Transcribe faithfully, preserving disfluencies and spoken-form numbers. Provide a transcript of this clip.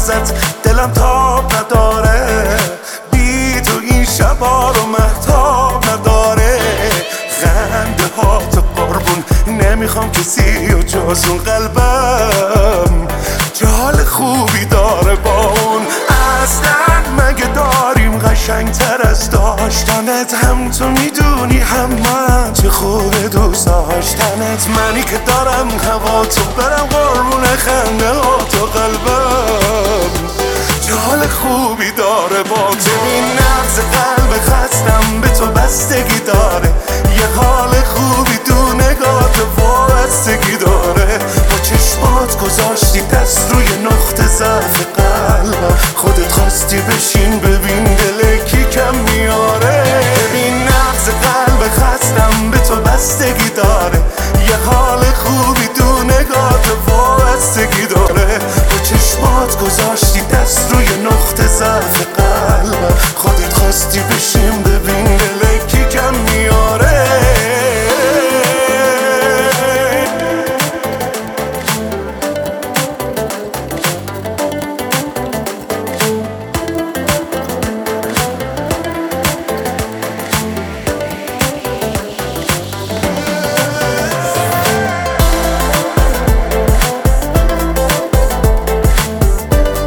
ازت دلم تاب نداره، بی تو این شبا رو مهتاب نداره. خنده ها تو قربون نمیخوام کسی و جز اون قلبم جال خوبی داره با اون. اصلا مگه داریم قشنگ تر از داشتنت؟ هم تو میدونی هم من چه خوبه دوست داشتنت. منی که دارم هوا تو برم قربون خنده ها تو قلبم جال خوبی داره با تو. این نبض قلب خستم به تو بستگی داره، یه حال خوبی تو نگات وابستگی داره. با چشمات گذاشتی دست روی نقطه ضعف قلبم، خودت خواستی بشی